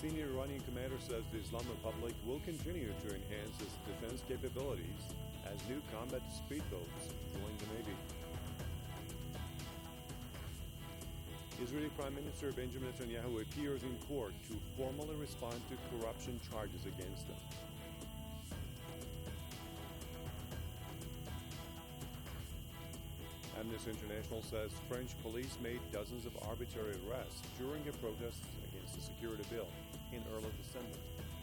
senior Iranian commander says the Islamic Republic will continue to enhance its defense capabilities as new combat speedboats join the Navy. Israeli Prime Minister Benjamin Netanyahu appears in court to formally respond to corruption charges against him. Amnesty International says French police made dozens of arbitrary arrests during a protest against the security bill in early December.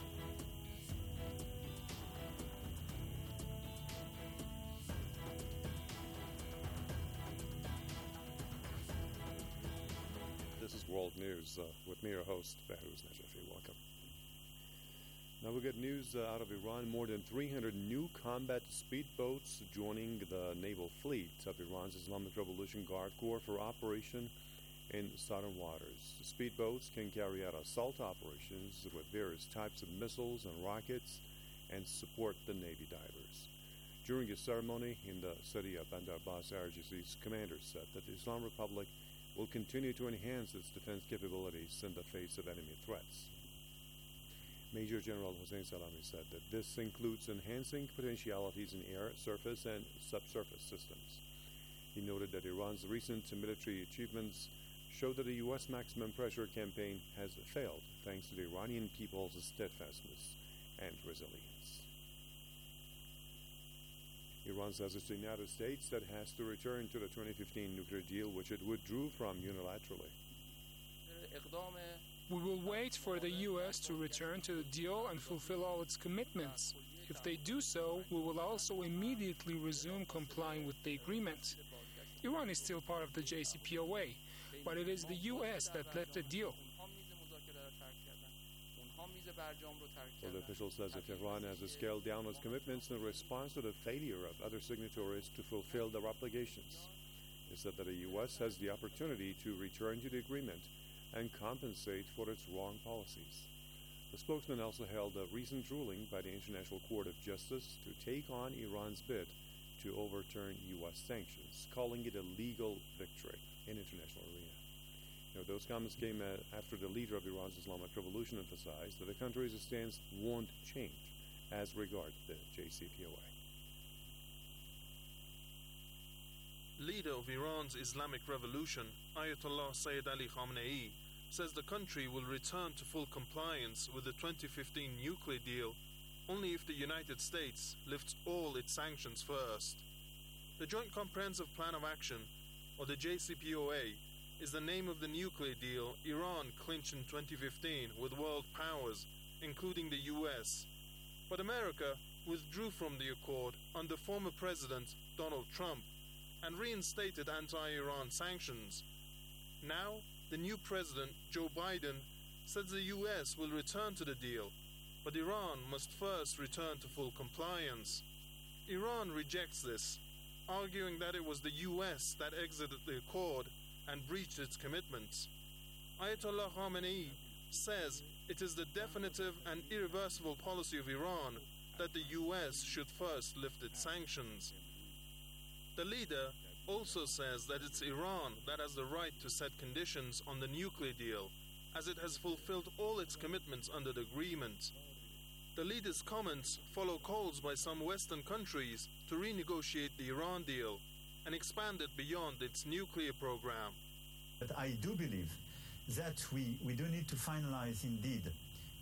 This is World News with me, your host, Behruz Najafi. Welcome. Now we got news out of Iran. More than 300 new combat speedboats joining the naval fleet of Iran's Islamic Revolution Guard Corps for operation in southern waters. The speedboats can carry out assault operations with various types of missiles and rockets and support the Navy divers. During a ceremony in the city of Bandar Abbas, IRGC's commander said that the Islamic Republic will continue to enhance its defense capabilities in the face of enemy threats. Major General Hossein Salami said that this includes enhancing potentialities in air, surface, and subsurface systems. He noted that Iran's recent military achievements show that the U.S. maximum pressure campaign has failed thanks to the Iranian people's steadfastness and resilience. Iran says it's the United States that has to return to the 2015 nuclear deal, which it withdrew from unilaterally. We will wait for the U.S. to return to the deal and fulfill all its commitments. If they do so, we will also immediately resume complying with the agreement. Iran is still part of the JCPOA, but it is the U.S. that left the deal. Well, the official says if Iran has to scale down its commitments in response to the failure of other signatories to fulfill their obligations. He said that the U.S. has the opportunity to return to the agreement and compensate for its wrong policies. The spokesman also held a recent ruling by the International Court of Justice to take on Iran's bid to overturn U.S. sanctions, calling it a legal victory in international arena. Those comments came after the leader of Iran's Islamic Revolution emphasized that the country's stance won't change as regards the JCPOA. Leader of Iran's Islamic Revolution, Ayatollah Sayyid Ali Khamenei, says the country will return to full compliance with the 2015 nuclear deal only if the United States lifts all its sanctions first. The Joint Comprehensive Plan of Action, or the JCPOA, is the name of the nuclear deal Iran clinched in 2015 with world powers, including the US. But America withdrew from the accord under former President Donald Trump and reinstated anti-Iran sanctions. Now, the new president, Joe Biden, says the US will return to the deal, but Iran must first return to full compliance. Iran rejects this, arguing that it was the US that exited the accord and breached its commitments. Ayatollah Khamenei says it is the definitive and irreversible policy of Iran that the US should first lift its sanctions. The leader also says that it's Iran that has the right to set conditions on the nuclear deal, as it has fulfilled all its commitments under the agreement. The leader's comments follow calls by some Western countries to renegotiate the Iran deal and expand it beyond its nuclear program. But I do believe that we do need to finalize indeed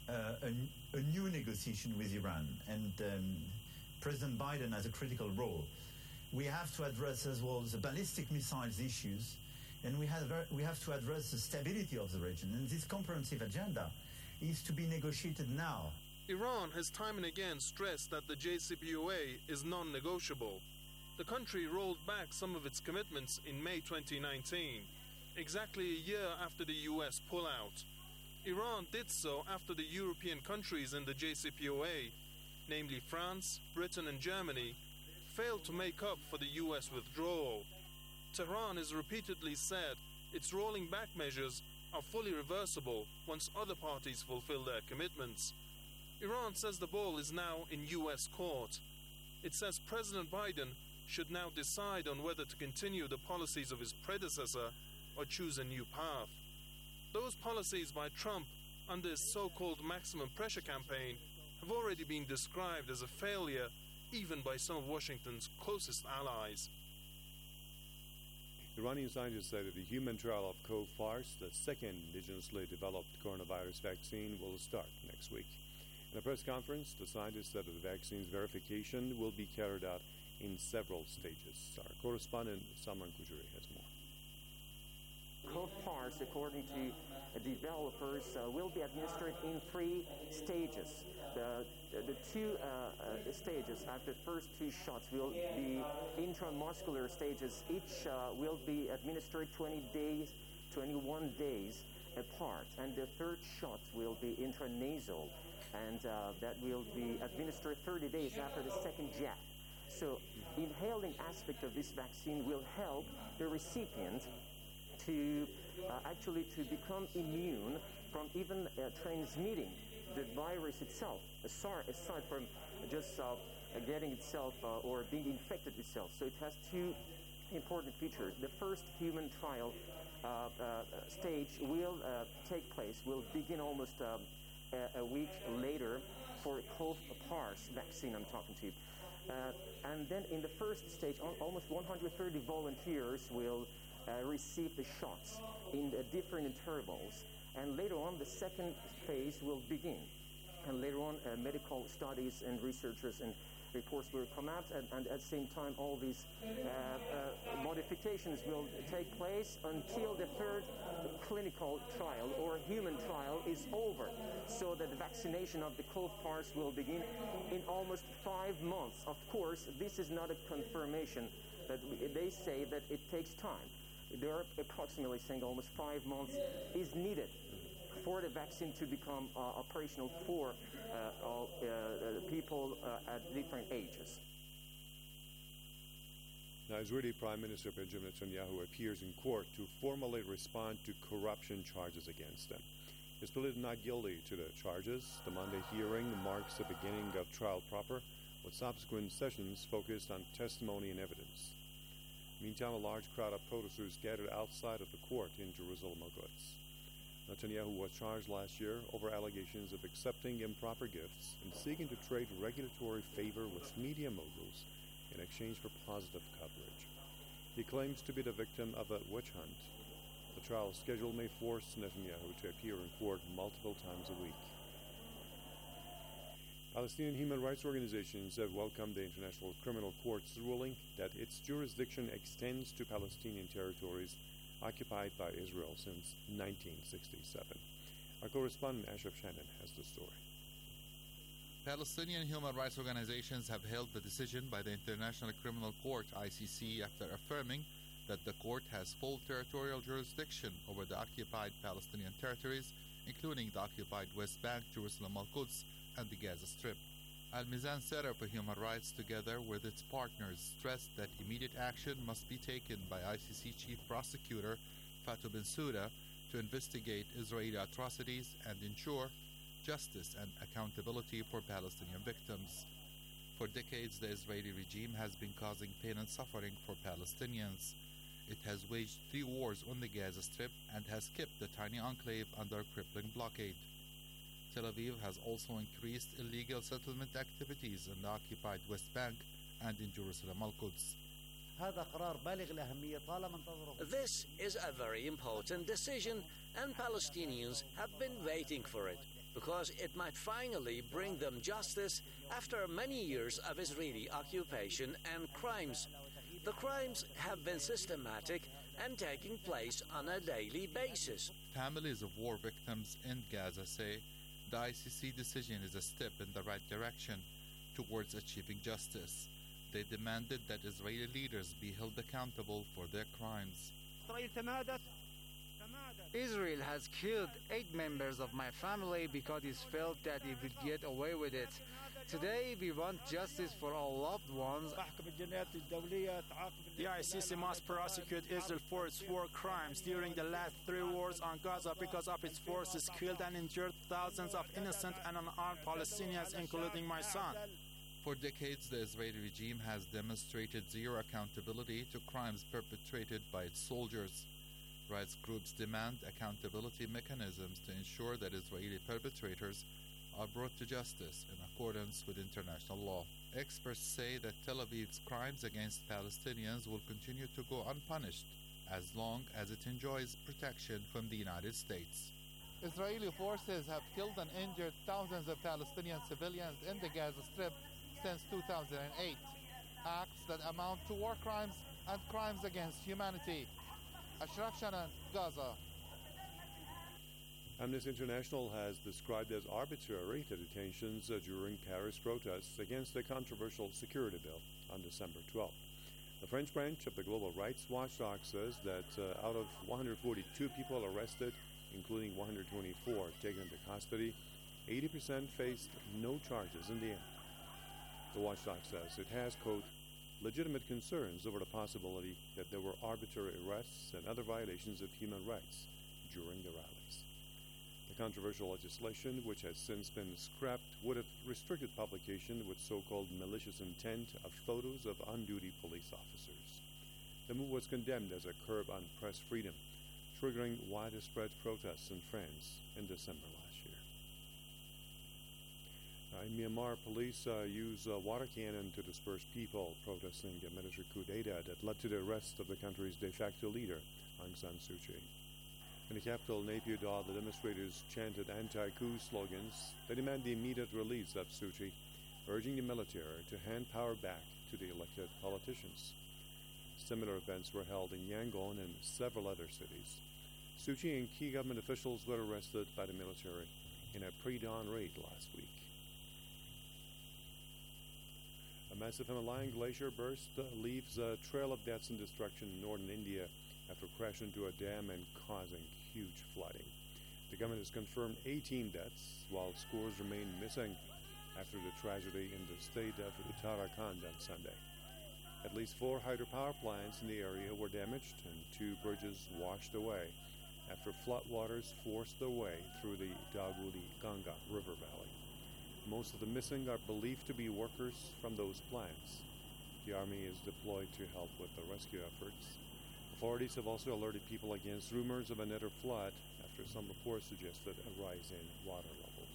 a new negotiation with Iran, and President Biden has a critical role. We have to address as well the ballistic missiles issues, and we have to address the stability of the region. And this comprehensive agenda is to be negotiated now. Iran has time and again stressed that the JCPOA is non-negotiable. The country rolled back some of its commitments in May 2019, exactly a year after the US pullout. Iran did so after the European countries in the JCPOA, namely France, Britain and Germany, failed to make up for the US withdrawal. Tehran has repeatedly said its rolling back measures are fully reversible once other parties fulfill their commitments. Iran says the ball is now in US court. It says President Biden should now decide on whether to continue the policies of his predecessor or choose a new path. Those policies by Trump under its so-called maximum pressure campaign have already been described as a failure even by some of Washington's closest allies. Iranian scientists say that the human trial of Cov-Fars, the second indigenously developed coronavirus vaccine, will start next week. In a press conference, the scientists said that the vaccine's verification will be carried out in several stages. Our correspondent Salman Kujuri has more. Cov-Fars, according to developers, will be administered in 3 stages. The 2 stages after the first 2 shots will be intramuscular stages. Each will be administered 21 days apart, and the 3rd shot will be intranasal, and that will be administered 30 days after the 2nd jab. So, inhaling aspect of this vaccine will help the recipient to actually to become immune from even transmitting the virus itself, aside from just getting itself or being infected itself. So it has 2 important features. The first human trial stage will take place, will begin almost a week later for Cov-Fars vaccine I'm talking to you. And then in the first stage, almost 130 volunteers will receive the shots in different intervals. And later on, the second phase will begin. And later on, medical studies and researchers and reports will come out. And at the same time, all these modifications will take place until the 3rd clinical trial or human trial is over. So that the vaccination of the Cov-Fars will begin in almost 5 months. Of course, this is not a confirmation. That they say that it takes time. They are approximately saying almost 5 months is needed for the vaccine to become operational for people at different ages. Now, Israeli Prime Minister Benjamin Netanyahu appears in court to formally respond to corruption charges against him. He's pleaded not guilty to the charges. The Monday hearing marks the beginning of trial proper, with subsequent sessions focused on testimony and evidence. Meantime, a large crowd of protesters gathered outside of the court in Jerusalem Al-Quds. Netanyahu was charged last year over allegations of accepting improper gifts and seeking to trade regulatory favor with media moguls in exchange for positive coverage. He claims to be the victim of a witch hunt. The trial schedule may force Netanyahu to appear in court multiple times a week. Palestinian human rights organizations have welcomed the International Criminal Court's ruling that its jurisdiction extends to Palestinian territories occupied by Israel since 1967. Our correspondent Ashraf Shannon has the story. Palestinian human rights organizations have hailed the decision by the International Criminal Court, ICC, after affirming that the court has full territorial jurisdiction over the occupied Palestinian territories, including the occupied West Bank, Jerusalem Al-Quds, and the Gaza Strip. Al-Mizan Center for Human Rights, together with its partners, stressed that immediate action must be taken by ICC Chief Prosecutor Fatou Bensouda to investigate Israeli atrocities and ensure justice and accountability for Palestinian victims. For decades, the Israeli regime has been causing pain and suffering for Palestinians. It has waged 3 wars on the Gaza Strip and has kept the tiny enclave under crippling blockade. Tel Aviv has also increased illegal settlement activities in the occupied West Bank and in Jerusalem Al-Quds. This is a very important decision, and Palestinians have been waiting for it, because it might finally bring them justice after many years of Israeli occupation and crimes. The crimes have been systematic and taking place on a daily basis. Families of war victims in Gaza say the ICC decision is a step in the right direction towards achieving justice. They demanded that Israeli leaders be held accountable for their crimes. Israel has killed 8 members of my family because it felt that it would get away with it. Today, we want justice for our loved ones. The ICC must prosecute Israel for its war crimes during the last 3 wars on Gaza, because of its forces killed and injured thousands of innocent and unarmed Palestinians, including my son. For decades, the Israeli regime has demonstrated zero accountability to crimes perpetrated by its soldiers. Rights groups demand accountability mechanisms to ensure that Israeli perpetrators are brought to justice in accordance with international law. Experts say that Tel Aviv's crimes against Palestinians will continue to go unpunished as long as it enjoys protection from the United States. Israeli forces have killed and injured thousands of Palestinian civilians in the Gaza Strip since 2008, acts that amount to war crimes and crimes against humanity. Ashraf Shanan, Gaza. Amnesty International has described as arbitrary the detentions during Paris protests against the controversial security bill on December 12th. The French branch of the Global Rights Watchdog says that out of 142 people arrested, including 124 taken into custody, 80% faced no charges in the end. The watchdog says it has, quote, legitimate concerns over the possibility that there were arbitrary arrests and other violations of human rights during the rallies. The controversial legislation, which has since been scrapped, would have restricted publication with so-called malicious intent of photos of on-duty police officers. The move was condemned as a curb on press freedom, triggering widespread protests in France in December last year. In Myanmar, police used water cannon to disperse people protesting a military coup d'etat that led to the arrest of the country's de facto leader, Aung San Suu Kyi. In the capital, Naypyidaw, the demonstrators chanted anti-coup slogans that demand the immediate release of Suu Kyi, urging the military to hand power back to the elected politicians. Similar events were held in Yangon and several other cities. Suu Kyi and key government officials were arrested by the military in a pre-dawn raid last week. A massive Himalayan glacier burst leaves a trail of deaths and destruction in northern India after crashing into a dam and causing huge flooding. The government has confirmed 18 deaths, while scores remain missing after the tragedy in the state of Uttarakhand on Sunday. At least 4 hydropower plants in the area were damaged and 2 bridges washed away after floodwaters forced their way through the Dagudi Ganga river valley. Most of the missing are believed to be workers from those plants. The army is deployed to help with the rescue efforts. Authorities have also alerted people against rumors of another flood after some reports suggested a rise in water levels.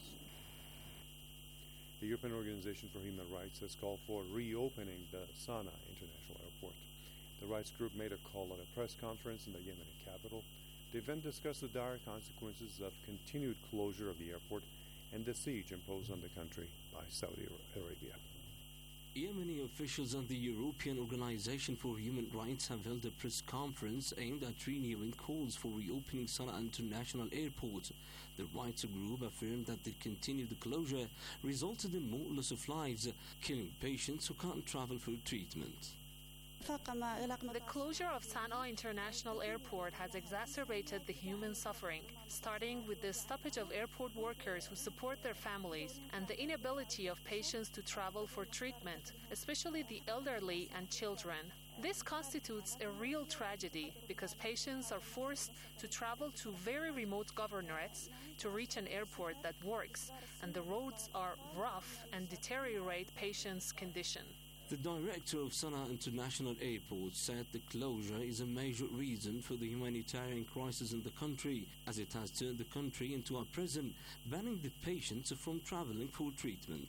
The European Organization for Human Rights has called for reopening the Sana'a International Airport. The rights group made a call at a press conference in the Yemeni capital. The event discussed the dire consequences of continued closure of the airport and the siege imposed on the country by Saudi Arabia. Yemeni officials and the European Organization for Human Rights have held a press conference aimed at renewing calls for reopening Sana'a International Airport. The rights group affirmed that the continued closure resulted in more loss of lives, killing patients who can't travel for treatment. The closure of Sana'a International Airport has exacerbated the human suffering, starting with the stoppage of airport workers who support their families and the inability of patients to travel for treatment, especially the elderly and children. This constitutes a real tragedy because patients are forced to travel to very remote governorates to reach an airport that works, and the roads are rough and deteriorate patients' condition. The director of Sana'a International Airport said the closure is a major reason for the humanitarian crisis in the country, as it has turned the country into a prison, banning the patients from traveling for treatment.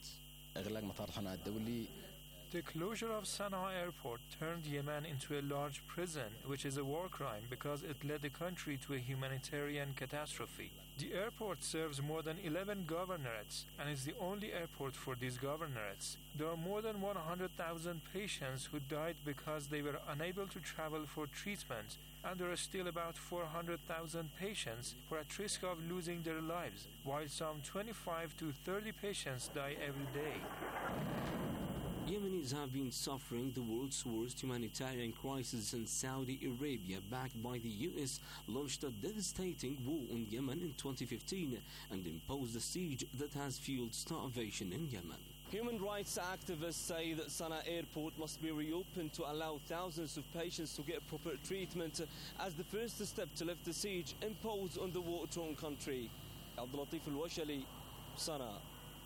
The closure of Sana'a Airport turned Yemen into a large prison, which is a war crime because it led the country to a humanitarian catastrophe. The airport serves more than 11 governorates and is the only airport for these governorates. There are more than 100,000 patients who died because they were unable to travel for treatment, and there are still about 400,000 patients who are at risk of losing their lives, while some 25 to 30 patients die every day. Yemenis have been suffering the world's worst humanitarian crisis since Saudi Arabia, backed by the U.S., launched a devastating war on Yemen in 2015 and imposed a siege that has fueled starvation in Yemen. Human rights activists say that Sana'a Airport must be reopened to allow thousands of patients to get proper treatment as the first step to lift the siege imposed on the war-torn country. Abdulatif Al-Washali, Sana'a.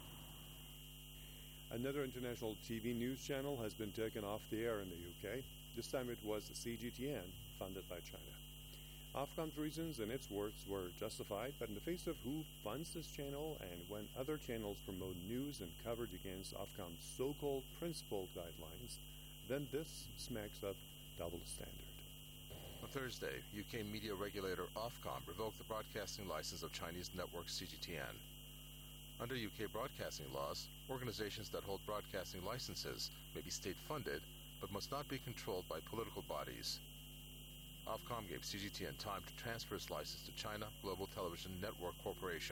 Another international TV news channel has been taken off the air in the UK. This time it was CGTN, funded by China. Ofcom's reasons, in its words, were justified, but in the face of who funds this channel and when other channels promote news and coverage against Ofcom's so-called principled guidelines, then this smacks of double standard. On Thursday, UK media regulator Ofcom revoked the broadcasting license of Chinese network CGTN. Under UK broadcasting laws, organizations that hold broadcasting licenses may be state-funded, but must not be controlled by political bodies. Ofcom gave CGTN time to transfer its license to China Global Television Network Corporation.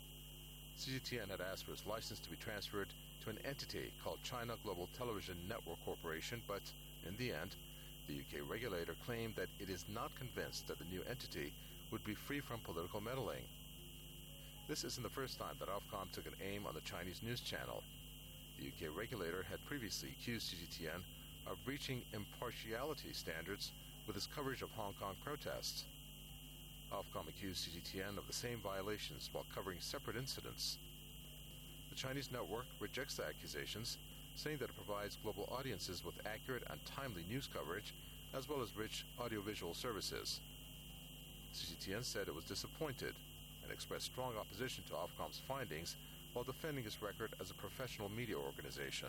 CGTN had asked for its license to be transferred to an entity called China Global Television Network Corporation, but in the end, the UK regulator claimed that it is not convinced that the new entity would be free from political meddling. This isn't the first time that Ofcom took an aim on the Chinese news channel. The UK regulator had previously accused CGTN of breaching impartiality standards with its coverage of Hong Kong protests. Ofcom accused CGTN of the same violations while covering separate incidents. The Chinese network rejects the accusations, saying that it provides global audiences with accurate and timely news coverage, as well as rich audiovisual services. CGTN said it was disappointed and expressed strong opposition to Ofcom's findings while defending its record as a professional media organization.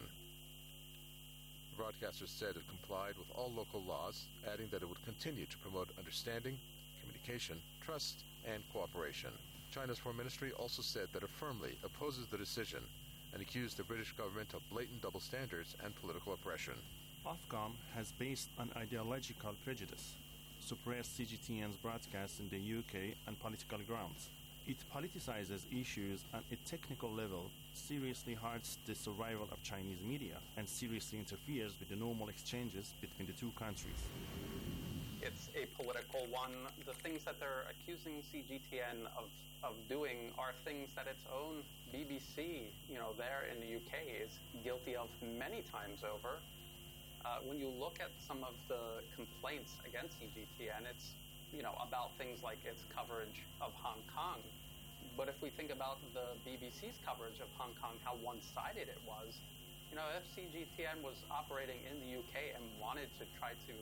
The broadcaster said it complied with all local laws, adding that it would continue to promote understanding, communication, trust, and cooperation. China's Foreign Ministry also said that it firmly opposes the decision and accused the British government of blatant double standards and political oppression. Ofcom has, based on ideological prejudice, suppressed CGTN's broadcast in the UK on political grounds. It politicizes issues on a technical level, seriously hurts the survival of Chinese media, and seriously interferes with the normal exchanges between the two countries. It's a political one. The things that they're accusing CGTN of doing are things that its own BBC, there in the UK is guilty of many times over. When you look at some of the complaints against CGTN, it's about things like its coverage of Hong Kong. But if we think about the BBC's coverage of Hong Kong, how one-sided it was, if CGTN was operating in the UK and wanted to try to,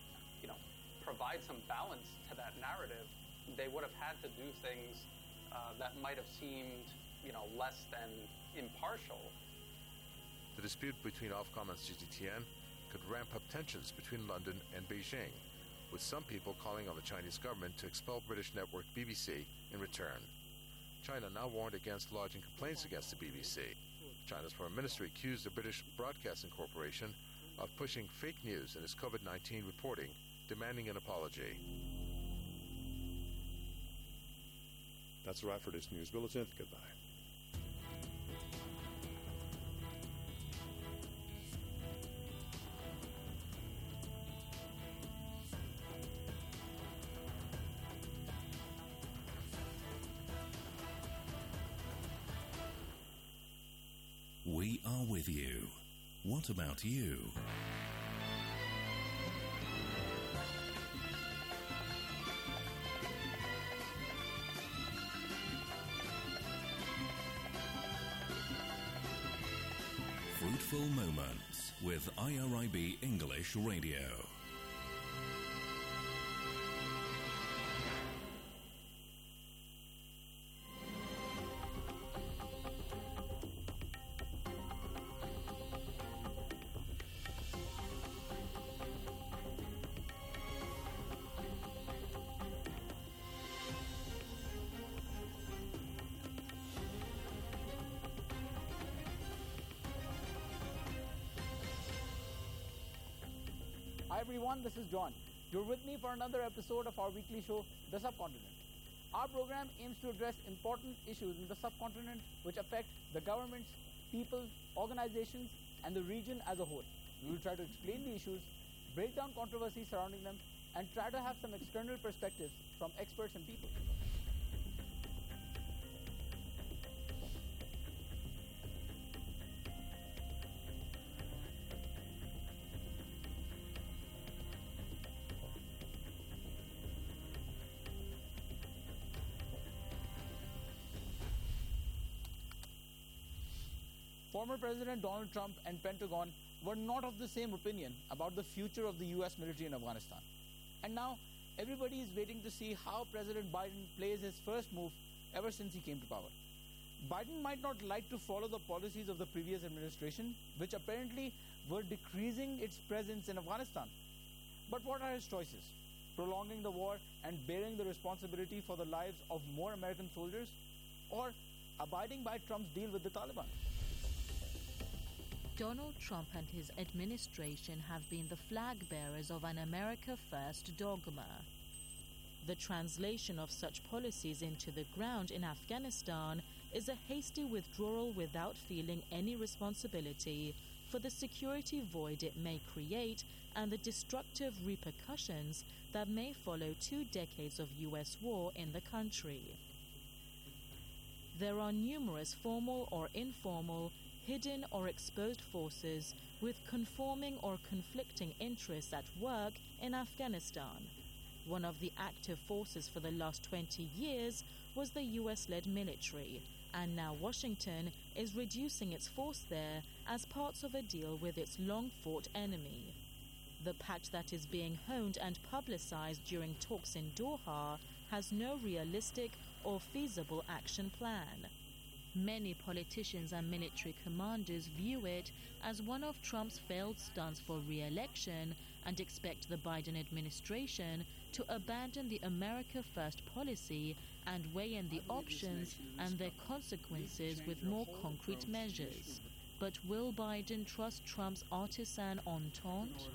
provide some balance to that narrative, they would have had to do things that might have seemed, less than impartial. The dispute between Ofcom and CGTN could ramp up tensions between London and Beijing, with some people calling on the Chinese government to expel British network BBC in return. China now warned against lodging complaints against the BBC. China's Foreign Ministry accused the British Broadcasting Corporation of pushing fake news in its COVID-19 reporting, demanding an apology. That's a wrap for this news bulletin. Goodbye. We are with you. What about you? Fruitful Moments with IRIB English Radio. Hi everyone, this is John. You're with me for another episode of our weekly show, The Subcontinent. Our program aims to address important issues in the subcontinent which affect the governments, people, organizations, and the region as a whole. We will try to explain the issues, break down controversies surrounding them, and try to have some external perspectives from experts and people. Former President Donald Trump and Pentagon were not of the same opinion about the future of the US military in Afghanistan. And now, everybody is waiting to see how President Biden plays his first move ever since he came to power. Biden might not like to follow the policies of the previous administration, which apparently were decreasing its presence in Afghanistan. But what are his choices? Prolonging the war and bearing the responsibility for the lives of more American soldiers? Or abiding by Trump's deal with the Taliban? Donald Trump and his administration have been the flag bearers of an America First dogma. The translation of such policies into the ground in Afghanistan is a hasty withdrawal without feeling any responsibility for the security void it may create and the destructive repercussions that may follow 2 decades of U.S. war in the country. There are numerous formal or informal, hidden or exposed forces with conforming or conflicting interests at work in Afghanistan. One of the active forces for the last 20 years was the U.S.-led military, and now Washington is reducing its force there as parts of a deal with its long-fought enemy. The pact that is being honed and publicized during talks in Doha has no realistic or feasible action plan. Many politicians and military commanders view it as one of Trump's failed stunts for re-election and expect the Biden administration to abandon the America First policy and weigh in the options and their consequences with more concrete measures. But will Biden trust Trump's artisan entente?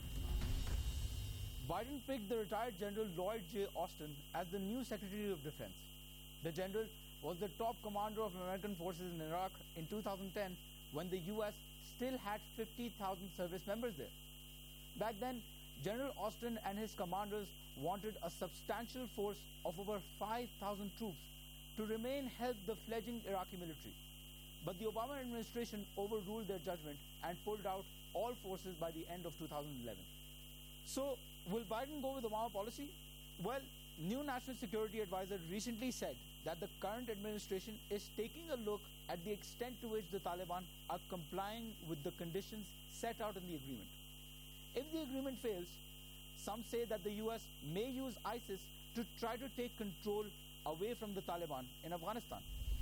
Biden picked the retired General Lloyd J. Austin as the new Secretary of Defense. The general was the top commander of American forces in Iraq in 2010 when the U.S. still had 50,000 service members there. Back then, General Austin and his commanders wanted a substantial force of over 5,000 troops to help the fledgling Iraqi military. But the Obama administration overruled their judgment and pulled out all forces by the end of 2011. So, will Biden go with Obama policy? Well, new National Security Advisor recently said that the current administration is taking a look at the extent to which the Taliban are complying with the conditions set out in the agreement. If the agreement fails, some say that the US may use ISIS to try to take control away from the Taliban in Afghanistan.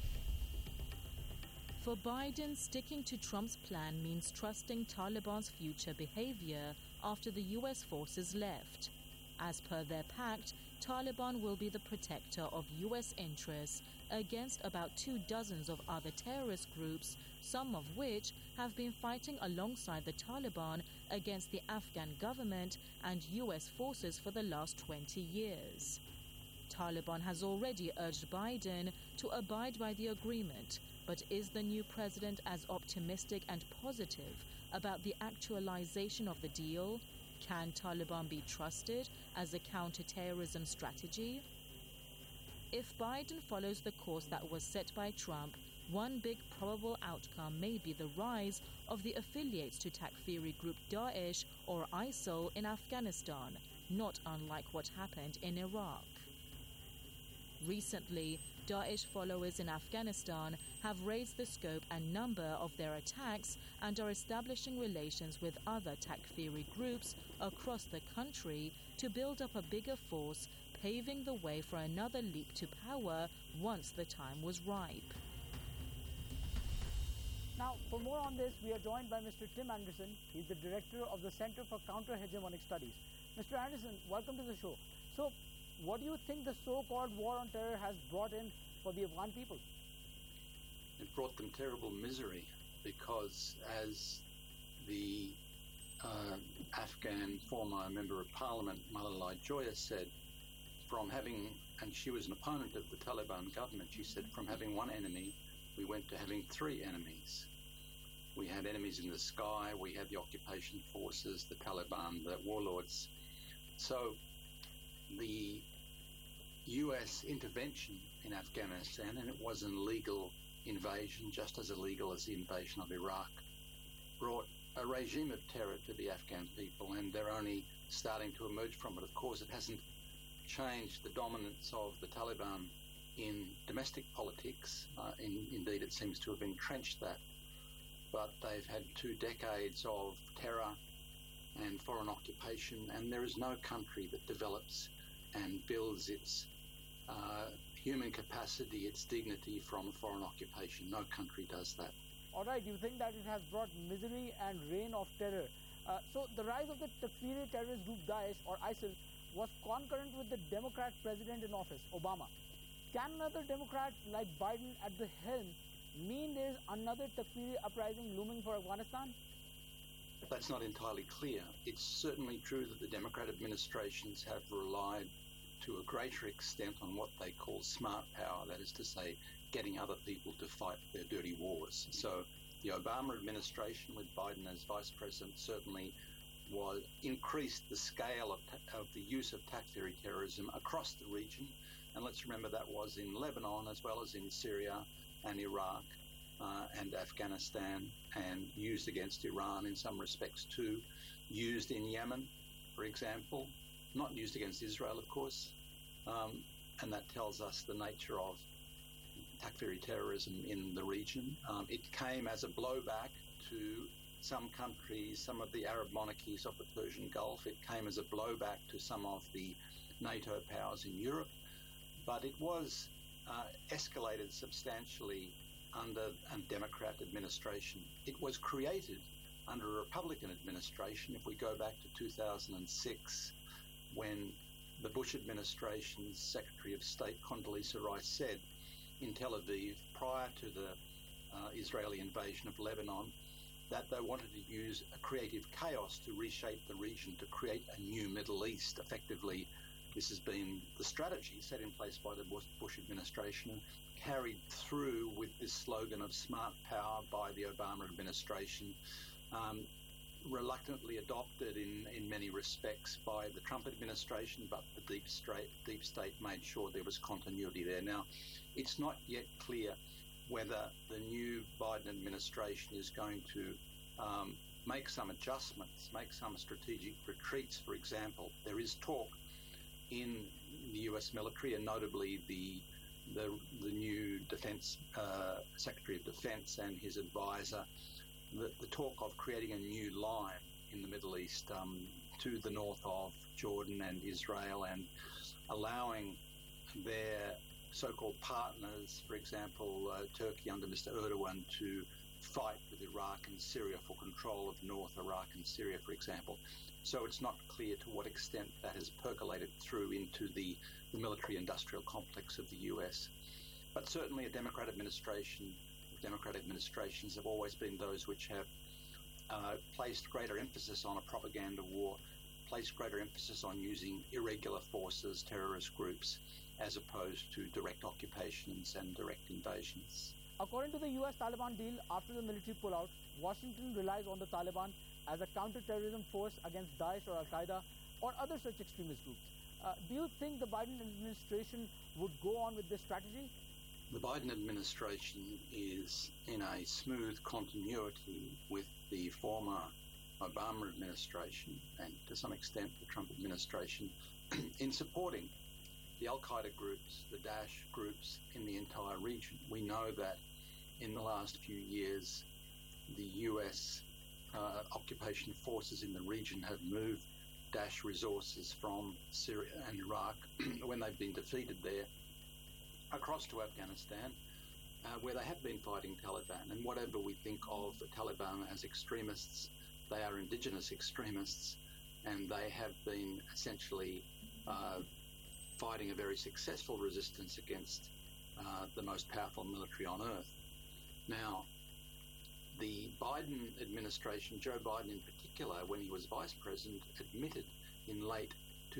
For Biden, sticking to Trump's plan means trusting Taliban's future behavior after the US forces left. As per their pact, Taliban will be the protector of US interests against about 24 of other terrorist groups, some of which have been fighting alongside the Taliban against the Afghan government and US forces for the last 20 years. Taliban has already urged Biden to abide by the agreement, but is the new president as optimistic and positive about the actualization of the deal? Can Taliban be trusted as a counter-terrorism strategy? If Biden follows the course that was set by Trump, one big probable outcome may be the rise of the affiliates to Takfiri group Daesh or ISIL in Afghanistan, not unlike what happened in Iraq. Recently, Daesh followers in Afghanistan have raised the scope and number of their attacks and are establishing relations with other Takfiri groups across the country to build up a bigger force, paving the way for another leap to power once the time was ripe. Now, for more on this, we are joined by Mr. Tim Anderson. He's the director of the Center for Counter-Hegemonic Studies. Mr. Anderson, welcome to the show. So, what do you think the so-called war on terror has brought in for the Afghan people? It brought them terrible misery because, as the Afghan former member of parliament, Malalai Joya, said, and she was an opponent of the Taliban government, she said, from having one enemy, we went to having three enemies. We had enemies in the sky, we had the occupation forces, the Taliban, the warlords. So the US intervention in Afghanistan, and it was an illegal invasion, just as illegal as the invasion of Iraq, brought a regime of terror to the Afghan people, and they're only starting to emerge from it. Of course, it hasn't changed the dominance of the Taliban in domestic politics. Indeed, it seems to have entrenched that. But they've had 2 decades of terror and foreign occupation, and there is no country that develops and builds its human capacity, its dignity from foreign occupation. No country does that. All right, you think that it has brought misery and reign of terror. So the rise of the Takfiri terrorist group Daesh or ISIL was concurrent with the Democrat president in office, Obama. Can another Democrat like Biden at the helm mean there is another Takfiri uprising looming for Afghanistan? That's not entirely clear. It's certainly true that the Democrat administrations have relied to a greater extent on what they call smart power, that is to say, getting other people to fight their dirty wars. So the Obama administration with Biden as vice president certainly increased the scale of the use of Takfiri terrorism across the region. And let's remember that was in Lebanon as well as in Syria and Iraq and Afghanistan, and used against Iran in some respects too, used in Yemen, for example, not used against Israel, of course, and that tells us the nature of Takfiri terrorism in the region. It came as a blowback to some countries, some of the Arab monarchies of the Persian Gulf. It came as a blowback to some of the NATO powers in Europe, but it was escalated substantially under a Democrat administration. It was created under a Republican administration. If we go back to 2006, when the Bush administration's Secretary of State Condoleezza Rice said in Tel Aviv prior to the Israeli invasion of Lebanon that they wanted to use a creative chaos to reshape the region, to create a new Middle East. Effectively, this has been the strategy set in place by the Bush administration and carried through with this slogan of smart power by the Obama administration, reluctantly adopted in many respects by the Trump administration, but the deep state made sure there was continuity there. Now, it's not yet clear whether the new Biden administration is going to make some adjustments, make some strategic retreats, for example. There is talk in the U.S. military, and notably the new Defense Secretary of Defense and his advisor, the talk of creating a new line in the Middle East to the north of Jordan and Israel, and allowing their so-called partners, for example, Turkey under Mr. Erdogan, to fight with Iraq and Syria for control of North Iraq and Syria, for example. So it's not clear to what extent that has percolated through into the military-industrial complex of the US. But certainly a Democratic administrations have always been those which have placed greater emphasis on a propaganda war, placed greater emphasis on using irregular forces, terrorist groups, as opposed to direct occupations and direct invasions. According to the US-Taliban deal, after the military pullout, Washington relies on the Taliban as a counter-terrorism force against Daesh or Al-Qaeda or other such extremist groups. Do you think the Biden administration would go on with this strategy? The Biden administration is in a smooth continuity with the former Obama administration and to some extent the Trump administration in supporting the Al-Qaeda groups, the Daesh groups in the entire region. We know that in the last few years, the US occupation forces in the region have moved Daesh resources from Syria and Iraq when they've been defeated there across to Afghanistan, where they have been fighting Taliban. And whatever we think of the Taliban as extremists, they are indigenous extremists, and they have been essentially fighting a very successful resistance against the most powerful military on earth. Now, the Biden administration, Joe Biden in particular, when he was vice president, admitted in late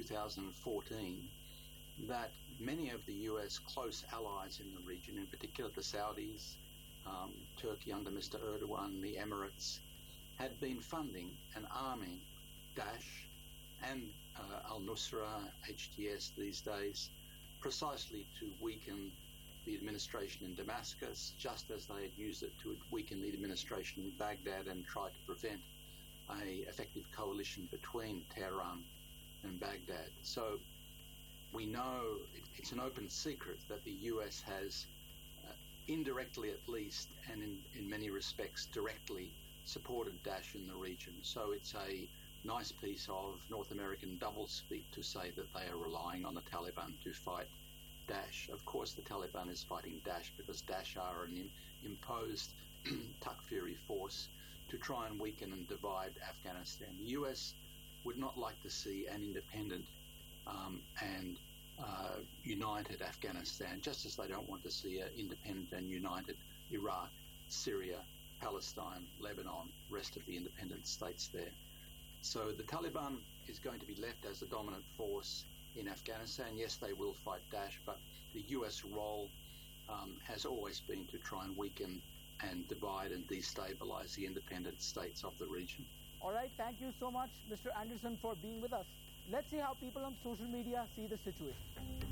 2014 that many of the US close allies in the region, in particular the Saudis, Turkey under Mr. Erdogan, the Emirates, had been funding and arming Daesh and al-Nusra, HTS these days, precisely to weaken the administration in Damascus, just as they had used it to weaken the administration in Baghdad and tried to prevent an effective coalition between Tehran and Baghdad. So we know it's an open secret that the US has, indirectly at least, and in many respects directly, supported Daesh in the region. So it's a nice piece of North American doublespeak to say that they are relying on the Taliban to fight Daesh. Of course, the Taliban is fighting Daesh because Daesh are an imposed Takfiri force to try and weaken and divide Afghanistan. The US would not like to see an independent and united Afghanistan, just as they don't want to see an independent and united Iraq, Syria, Palestine, Lebanon, rest of the independent states there. So the Taliban is going to be left as the dominant force in Afghanistan. Yes, they will fight Daesh, but the US role has always been to try and weaken and divide and destabilize the independent states of the region. All right, thank you so much, Mr. Anderson, for being with us. Let's see how people on social media see the situation.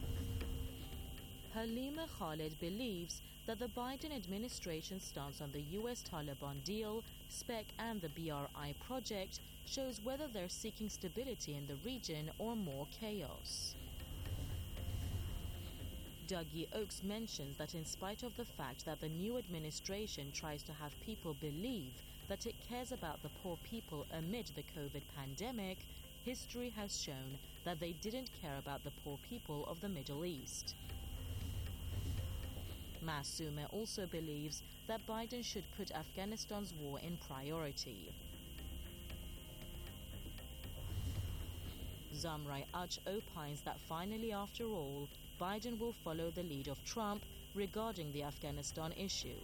Halima Khalid believes that the Biden administration's stance on the US Taliban deal, SPEC and the BRI project shows whether they're seeking stability in the region or more chaos. Dougie Oakes mentions that in spite of the fact that the new administration tries to have people believe that it cares about the poor people amid the COVID pandemic, history has shown that they didn't care about the poor people of the Middle East. Masume also believes that Biden should put Afghanistan's war in priority. Zamrai Ach opines that finally, after all, Biden will follow the lead of Trump regarding the Afghanistan issue.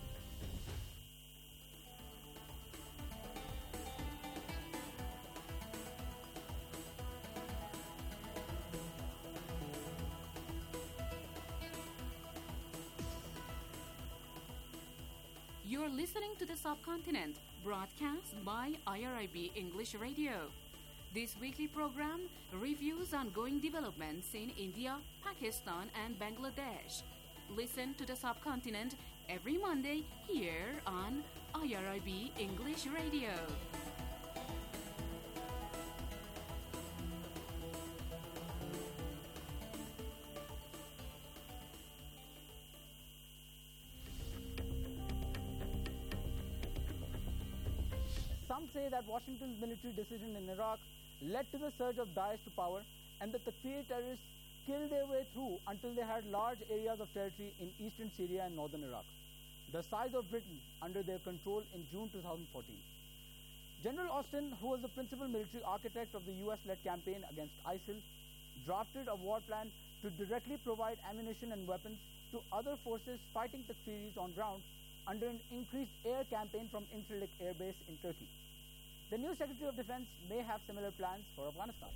You're listening to The Subcontinent, broadcast by IRIB English Radio. This weekly program reviews ongoing developments in India, Pakistan, and Bangladesh. Listen to The Subcontinent every Monday here on IRIB English Radio. Some say that Washington's military decision in Iraq led to the surge of Daesh to power and that the Takfiri terrorists killed their way through until they had large areas of territory in eastern Syria and northern Iraq, the size of Britain under their control in June 2014. General Austin, who was the principal military architect of the US-led campaign against ISIL, drafted a war plan to directly provide ammunition and weapons to other forces fighting Takfiris on ground under an increased air campaign from Incirlik Air Base in Turkey. The new Secretary of Defense may have similar plans for Afghanistan.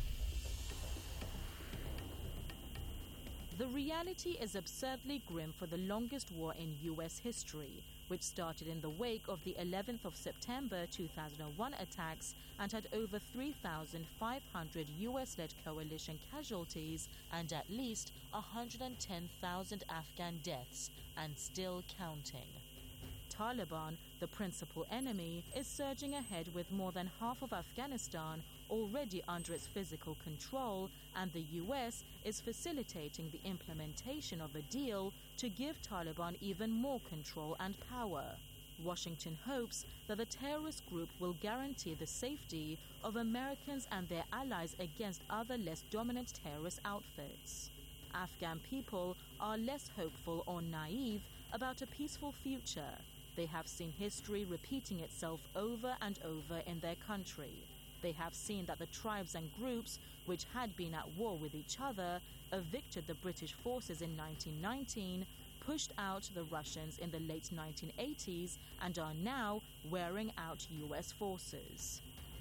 The reality is absurdly grim for the longest war in US history, which started in the wake of the 11th of September 2001 attacks and had over 3,500 US-led coalition casualties and at least 110,000 Afghan deaths, and still counting. Taliban, the principal enemy, is surging ahead with more than half of Afghanistan already under its physical control, and the US is facilitating the implementation of a deal to give Taliban even more control and power. Washington hopes that the terrorist group will guarantee the safety of Americans and their allies against other less dominant terrorist outfits. Afghan people are less hopeful or naive about a peaceful future. They have seen history repeating itself over and over in their country. They have seen that the tribes and groups which had been at war with each other evicted the British forces in 1919, pushed out the Russians in the late 1980s, and are now wearing out US forces.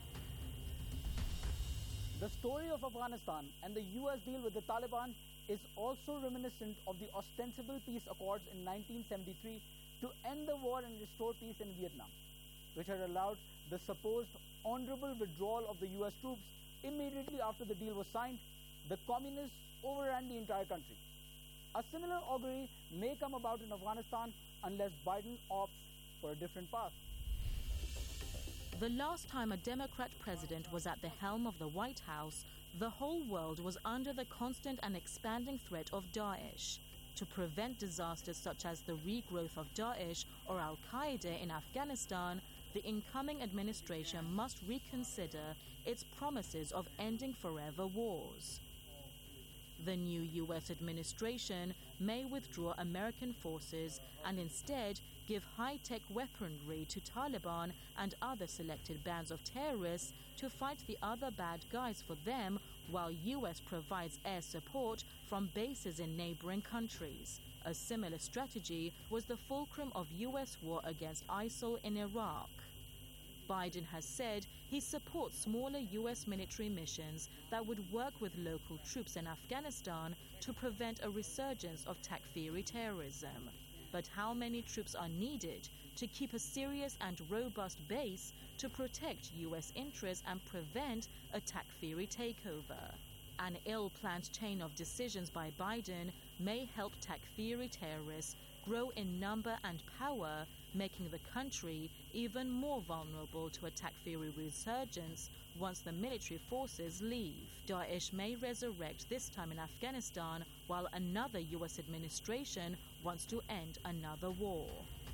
The story of Afghanistan and the US deal with the Taliban is also reminiscent of the ostensible peace accords in 1973 to end the war and restore peace in Vietnam, which had allowed the supposed honorable withdrawal of the US troops immediately after the deal was signed. The communists overran the entire country. A similar augury may come about in Afghanistan unless Biden opts for a different path. The last time a Democrat president was at the helm of the White House, the whole world was under the constant and expanding threat of Daesh. To prevent disasters such as the regrowth of Daesh or Al-Qaeda in Afghanistan, the incoming administration must reconsider its promises of ending forever wars. The new U.S. administration may withdraw American forces and instead give high-tech weaponry to Taliban and other selected bands of terrorists to fight the other bad guys for them, while U.S. provides air support from bases in neighboring countries. A similar strategy was the fulcrum of U.S. war against ISIL in Iraq. Biden has said he supports smaller U.S. military missions that would work with local troops in Afghanistan to prevent a resurgence of Takfiri terrorism. But how many troops are needed to keep a serious and robust base to protect U.S. interests and prevent a Takfiri takeover? An ill-planned chain of decisions by Biden may help Takfiri terrorists grow in number and power, making the country even more vulnerable to a Takfiri resurgence once the military forces leave. Daesh may resurrect, this time in Afghanistan, while another U.S. administration wants to end another war.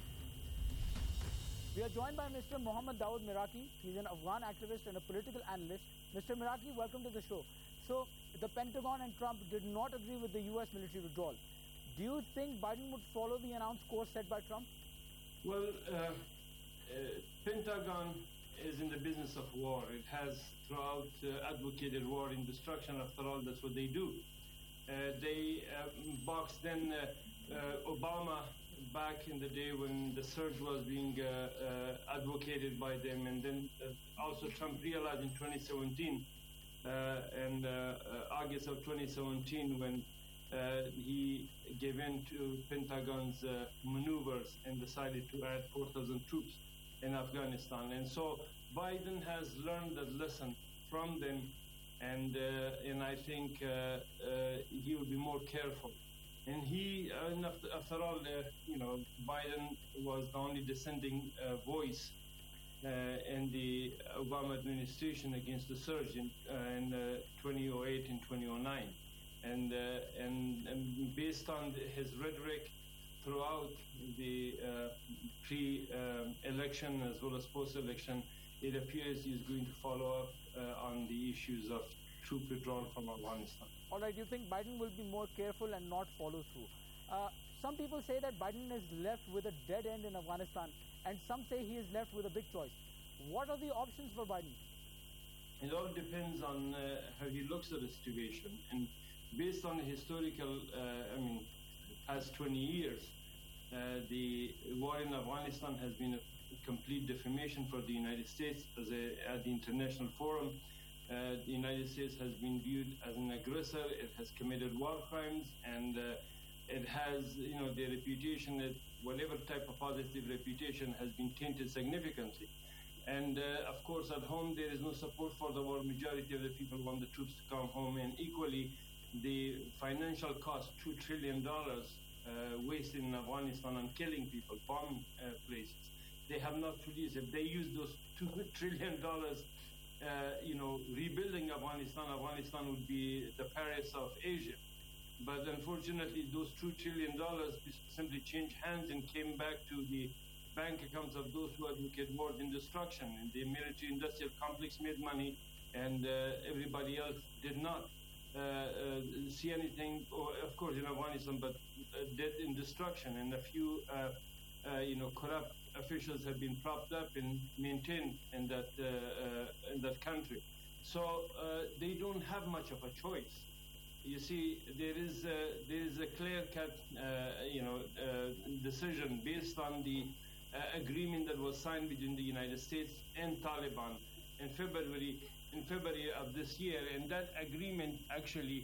We are joined by Mr. Mohammad Dawood Miraki. He's an Afghan activist and a political analyst. Mr. Miraki, welcome to the show. So, the Pentagon and Trump did not agree with the U.S. military withdrawal. Do you think Biden would follow the announced course set by Trump? Well, Pentagon is in the business of war. It has throughout advocated war and destruction. After all, that's what they do. They boxed in Obama back in the day when the surge was being advocated by them, and then also Trump realized in 2017 and August of 2017 when he gave in to Pentagon's maneuvers and decided to add 4,000 troops in Afghanistan. And so Biden has learned that lesson from them, and I think he will be more careful. And he, after all, Biden was the only dissenting voice in the Obama administration against the surge in 2008 and 2009. And based on his rhetoric throughout the pre-election as well as post-election, it appears he's going to follow up on the issues of troop withdrawal from Afghanistan. All right, you think Biden will be more careful and not follow through? Some people say that Biden is left with a dead end in Afghanistan, and some say he is left with a big choice. What are the options for Biden? It all depends on how he looks at the situation. And based on the historical, past 20 years, the war in Afghanistan has been a complete defamation for the United States at the international forum. The United States has been viewed as an aggressor. It has committed war crimes, and it has, the reputation that whatever type of positive reputation has been tainted significantly. And of course, at home, there is no support for the war. Majority of the people want the troops to come home, and equally, the financial cost, $2 trillion wasted in Afghanistan on killing people, bombing places. They have not released. If they use those $2 trillion, rebuilding Afghanistan would be the Paris of Asia. But unfortunately, those $2 trillion simply changed hands and came back to the bank accounts of those who advocate war and destruction. And the military-industrial complex made money, and everybody else did not see anything, of course, in Afghanistan, but death and destruction. And a few, corrupt officials have been propped up and maintained in that country. So they don't have much of a choice. You see, there is a clear-cut, decision based on the agreement that was signed between the United States and Taliban in February of this year, and that agreement actually,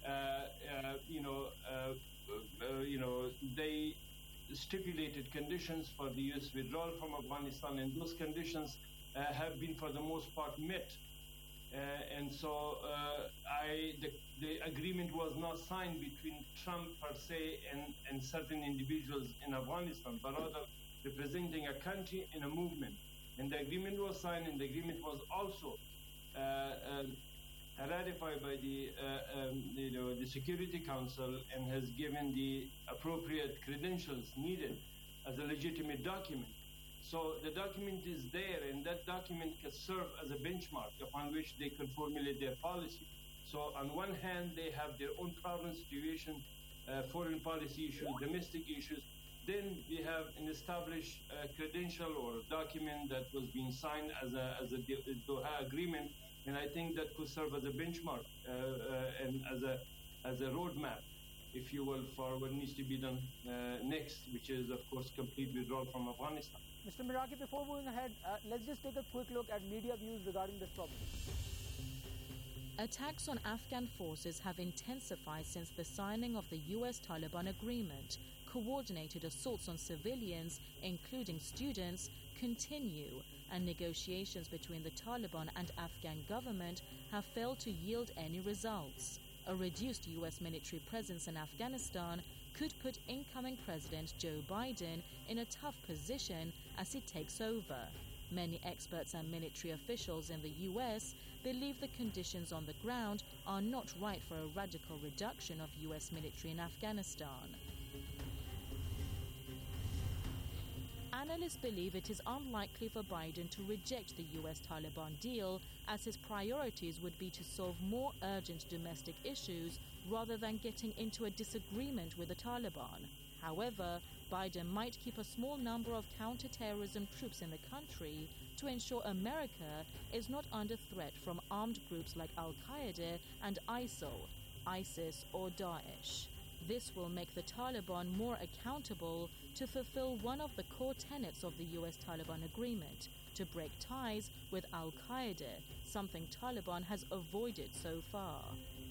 they stipulated conditions for the U.S. withdrawal from Afghanistan, and those conditions have been, for the most part, met. And so the agreement was not signed between Trump per se and certain individuals in Afghanistan, but rather representing a country and a movement. And the agreement was signed, and the agreement was also ratified by the Security Council, and has given the appropriate credentials needed as a legitimate document. So the document is there, and that document can serve as a benchmark upon which they can formulate their policy. So on one hand, they have their own problem situation, foreign policy issues, domestic issues. Then we have an established credential or document that was being signed as a Doha agreement, and I think that could serve as a benchmark and as a roadmap, if you will, for what needs to be done next, which is, of course, complete withdrawal from Afghanistan. Mr. Meraki, before moving ahead, let's just take a quick look at media views regarding this problem. Attacks on Afghan forces have intensified since the signing of the US-Taliban agreement. Coordinated assaults on civilians, including students, continue, and negotiations between the Taliban and Afghan government have failed to yield any results. A reduced US military presence in Afghanistan could put incoming President Joe Biden in a tough position as he takes over. Many experts and military officials in the US believe the conditions on the ground are not right for a radical reduction of US military in Afghanistan. Analysts believe it is unlikely for Biden to reject the US-Taliban deal, as his priorities would be to solve more urgent domestic issues rather than getting into a disagreement with the Taliban. However, Biden might keep a small number of counter-terrorism troops in the country to ensure America is not under threat from armed groups like Al-Qaeda and ISIL, ISIS or Daesh. This will make the Taliban more accountable to fulfill one of the core tenets of the US-Taliban agreement, to break ties with Al-Qaeda, something Taliban has avoided so far.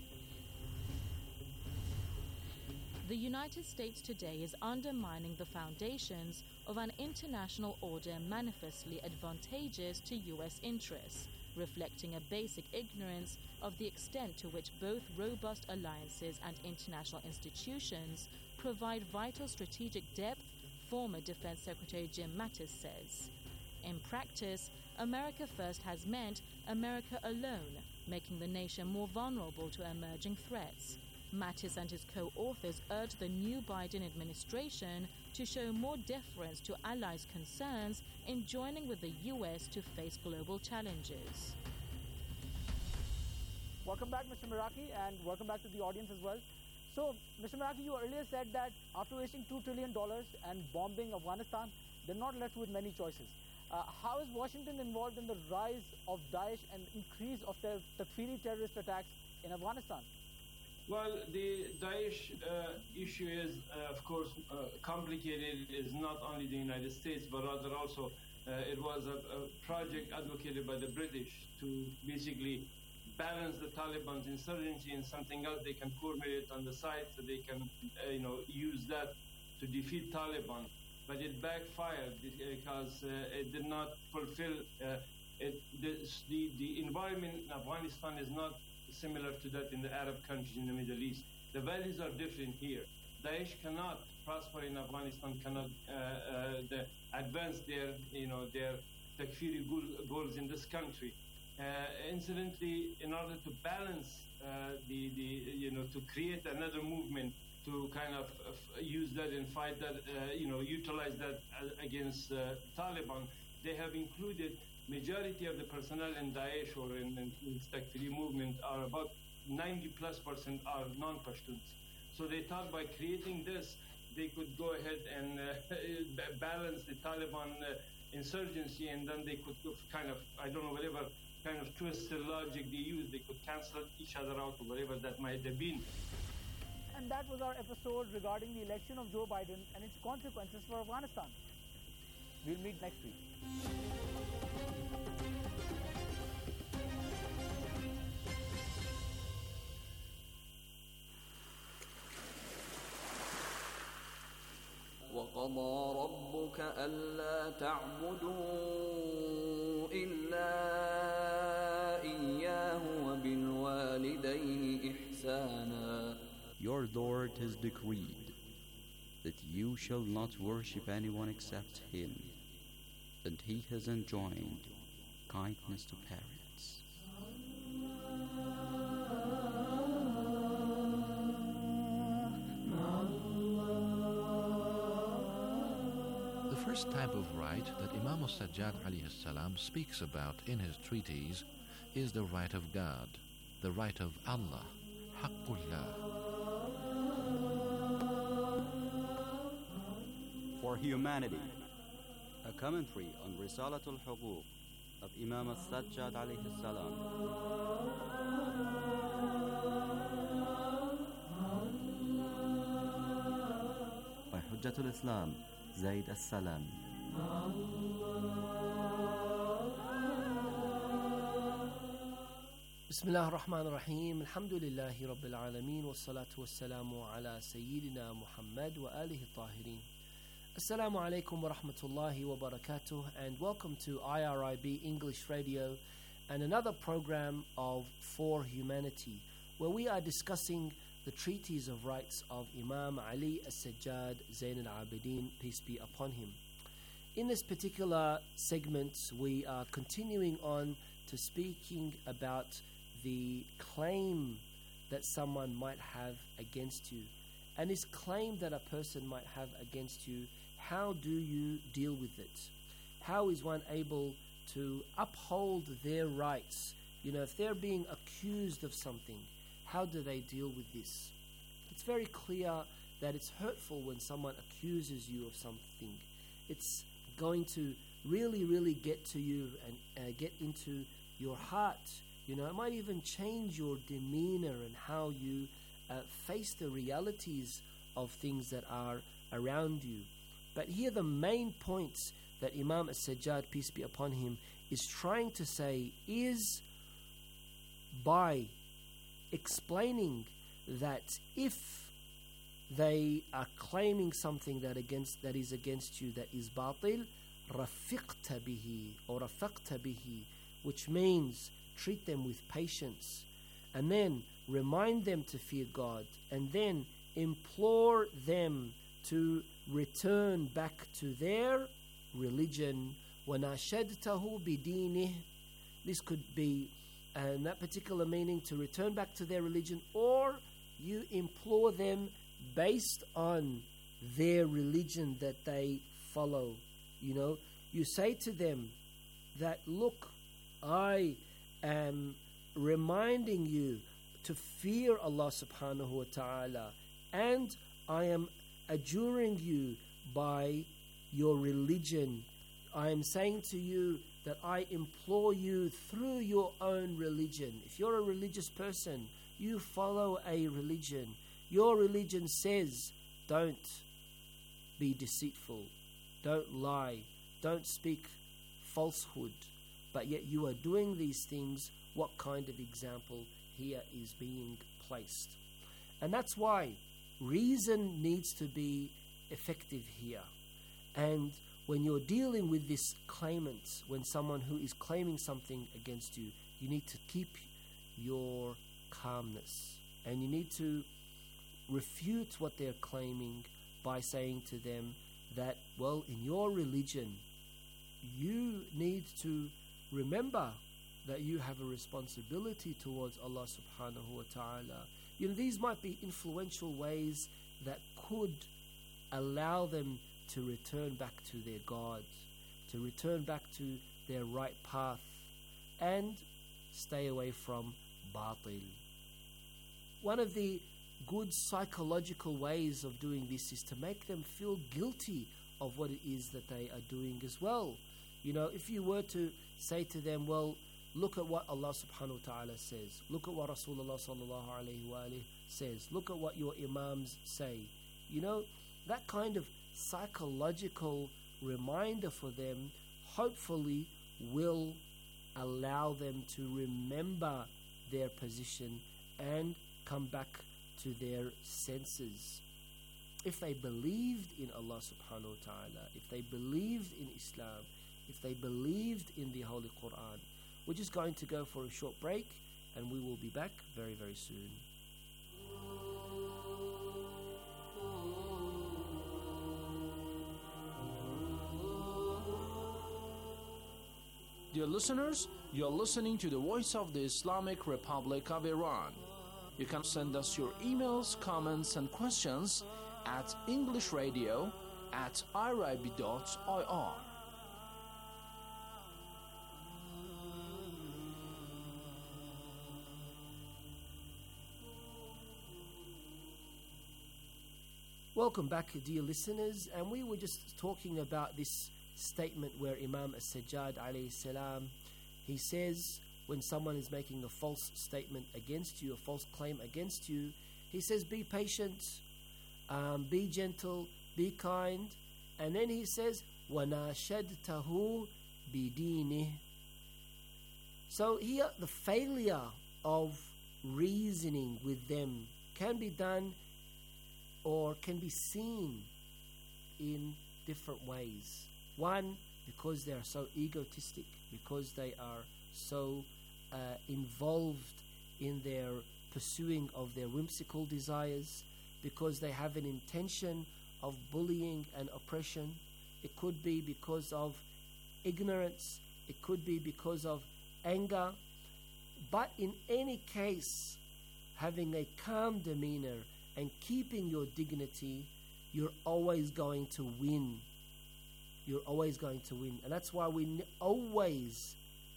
The United States today is undermining the foundations of an international order manifestly advantageous to US interests, reflecting a basic ignorance of the extent to which both robust alliances and international institutions provide vital strategic depth, former Defense Secretary Jim Mattis says. In practice, America First has meant America alone, making the nation more vulnerable to emerging threats. Mattis and his co-authors urge the new Biden administration to show more deference to allies' concerns in joining with the U.S. to face global challenges. Welcome back, Mr. Meraki, and welcome back to the audience as well. So, Mr. Meraki, you earlier said that after wasting $2 trillion and bombing Afghanistan, they're not left with many choices. How is Washington involved in the rise of Daesh and increase of Takfiri terrorist attacks in Afghanistan? Well, the Daesh issue is, of course, complicated. It's not only the United States, but rather also it was a project advocated by the British to basically balance the Taliban's insurgency and something else they can formulate on the side so they can, use that to defeat Taliban. But it backfired because it did not fulfill the environment in Afghanistan is not similar to that in the Arab countries in the Middle East. The values are different here. Daesh cannot prosper in Afghanistan, cannot advance their Takfiri goals in this country. Incidentally, in order to balance to create another movement to kind of use that and fight that, utilize that against Taliban, they have included majority of the personnel in Daesh or in Takfiri movement are about 90+% are non-Pashtuns. So they thought by creating this, they could go ahead and balance the Taliban insurgency, and then they could kind of, whatever kind of twisted logic they used, they could cancel each other out or whatever that might have been. And that was our episode regarding the election of Joe Biden and its consequences for Afghanistan. We'll meet next week. وقضى ربك ألا تعبدوا إلا إياه وبالوالدين إحسانا. Your Lord has decreed that you shall not worship anyone except Him, and He has enjoined kindness to parents. The first type of right that Imam al-Sajjad alayhi salam speaks about in his treatise is the right of God, the right of Allah, Haqqullah. For humanity, a commentary on Risalatul Huquq of Imam al-Sajjad alayhi salam. By Hujjatul Islam, Zaid as-Salam. بسم الله الرحمن الرحيم الحمد لله رب العالمين والصلاة والسلام على سيدنا محمد وآله الطاهرين. Assalamu alaikum wa rahmatullahi wa barakatuh, and welcome to IRIB English Radio and another program of For Humanity, where we are discussing the treatise of rights of Imam Ali as-Sajjad Zain al-Abidin, peace be upon him. In this particular segment, we are continuing on to speaking about the claim that someone might have against you. And this claim that a person might have against you, how do you deal with it? How is one able to uphold their rights? You know, if they're being accused of something, how do they deal with this? It's very clear that it's hurtful when someone accuses you of something. It's going to really, really get to you and get into your heart. You know, it might even change your demeanor and how you face the realities of things that are around you. But here the main points that Imam al-Sajjad, peace be upon him, is trying to say is by explaining that if they are claiming something that is against you that is batil, rafiqta bihi or rafaqta bihi, which means treat them with patience, and then remind them to fear God, and then implore them to return back to their religion. وَنَاشَدْتَهُ بِدِينِهِ. This could be in that particular meaning, to return back to their religion, or you implore them based on their religion that they follow. You know, you say to them that, look, I am reminding you to fear Allah subhanahu wa ta'ala, and I am adjuring you by your religion. I am saying to you that I implore you through your own religion. If you're a religious person, you follow a religion. Your religion says, don't be deceitful, don't lie, don't speak falsehood, but yet you are doing these things. What kind of example here is being placed? And that's why reason needs to be effective here. And when you're dealing with this claimant, when someone who is claiming something against you, you need to keep your calmness, and you need to refute what they're claiming by saying to them that, well, in your religion, you need to remember that you have a responsibility towards Allah subhanahu wa ta'ala. You know, these might be influential ways that could allow them to return back to their God, to return back to their right path, and stay away from batil. One of the good psychological ways of doing this is to make them feel guilty of what it is that they are doing as well. You know, if you were to say to them, well, look at what Allah subhanahu wa ta'ala says, look at what Rasulullah sallallahu alayhi wa alayhi says, look at what your imams say, you know, that kind of psychological reminder for them hopefully will allow them to remember their position and come back to their senses. If they believed in Allah subhanahu wa ta'ala, if they believed in Islam, if they believed in the Holy Quran. We're just going to go for a short break, and we will be back very, very soon. Dear listeners, you are listening to the voice of the Islamic Republic of Iran. You can send us your emails, comments, and questions at English Radio, irib.ir. Welcome back, dear listeners, and we were just talking about this statement where Imam As-Sajjad alayhi salam, he says when someone is making a false statement against you, a false claim against you, he says be patient, be gentle, be kind, and then he says وَنَاشَدْتَهُ بِدِينِهِ. So here the failure of reasoning with them can be done or can be seen in different ways. One, because they are so egotistic, because they are so involved in their pursuing of their whimsical desires, because they have an intention of bullying and oppression. It could be because of ignorance, it could be because of anger, but in any case, having a calm demeanor and keeping your dignity, you're always going to win. You're always going to win. And that's why we always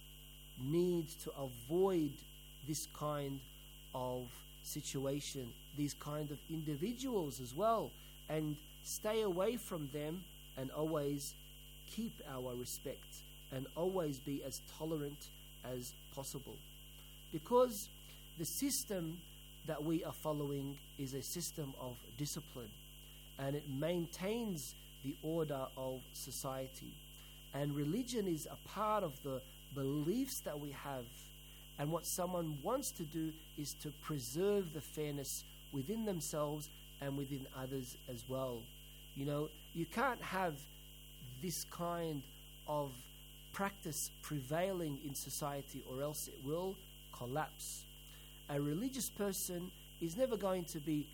need to avoid this kind of situation, these kind of individuals as well, and stay away from them and always keep our respect and always be as tolerant as possible. Because the system that we are following is a system of discipline, and it maintains the order of society. And religion is a part of the beliefs that we have, and what someone wants to do is to preserve the fairness within themselves and within others as well. You know, you can't have this kind of practice prevailing in society, or else it will collapse. A religious person is never going to be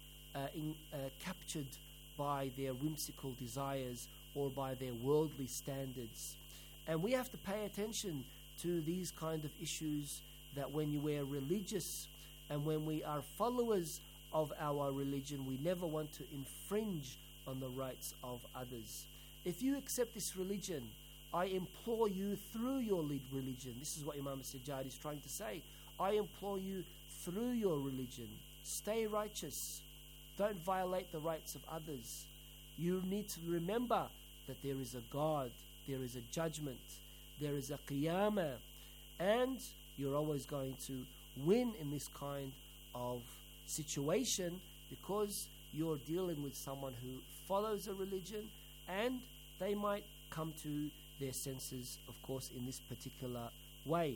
captured by their whimsical desires or by their worldly standards. And we have to pay attention to these kind of issues, that when you are religious and when we are followers of our religion, we never want to infringe on the rights of others. If you accept this religion, I implore you through your religion, this is what Imam As-Sajjad is trying to say, I implore you through your religion, stay righteous, don't violate the rights of others. You need to remember that there is a God, there is a judgment, there is a qiyamah, and you're always going to win in this kind of situation, because you're dealing with someone who follows a religion, and they might come to their senses, of course, in this particular way.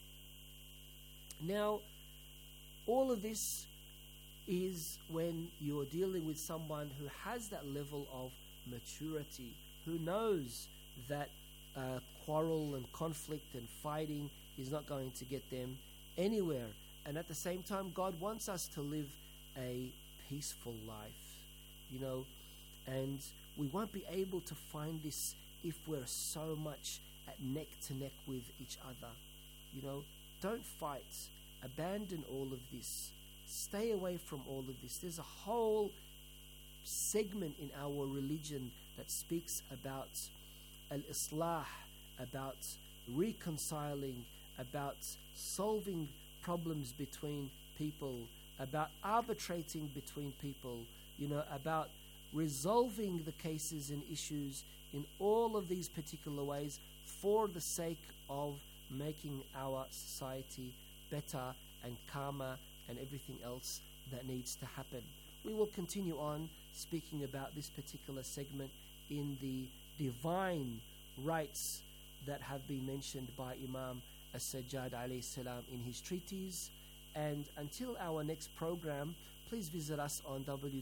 Now, all of this is when you're dealing with someone who has that level of maturity, who knows that quarrel and conflict and fighting is not going to get them anywhere. And at the same time, God wants us to live a peaceful life, you know, and we won't be able to find this if we're so much at neck to neck with each other. You know, don't fight. Abandon all of this. Stay away from all of this. There's a whole segment in our religion that speaks about al-islah, about reconciling, about solving problems between people, about arbitrating between people, you know, about resolving the cases and issues in all of these particular ways for the sake of making our society better and calmer and everything else that needs to happen. We will continue on speaking about this particular segment in the divine rights that have been mentioned by Imam As-Sajjad alayhi salam in his treatise. And until our next program, please visit us on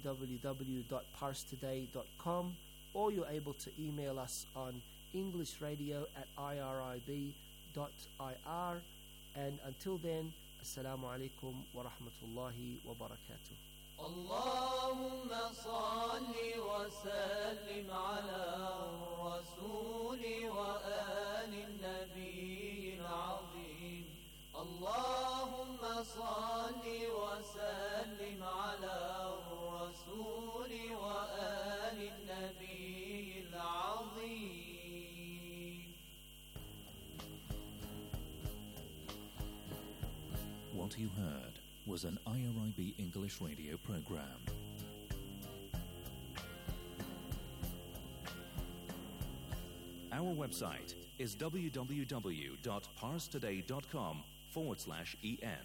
www.parstoday.com, or you're able to email us on englishradio@irib.ir. And until then, Assalamu alaikum wa rahmatullahi wa barakatuh. اللهم صل وسلم على الرسول وآل النبي العظيم. اللهم صل وسلم على الرسول وآل النبي What you heard was an IRIB English radio program. Our website is www.parstoday.com/en.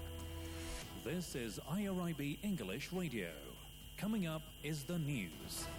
This is IRIB English Radio. Coming up is the news.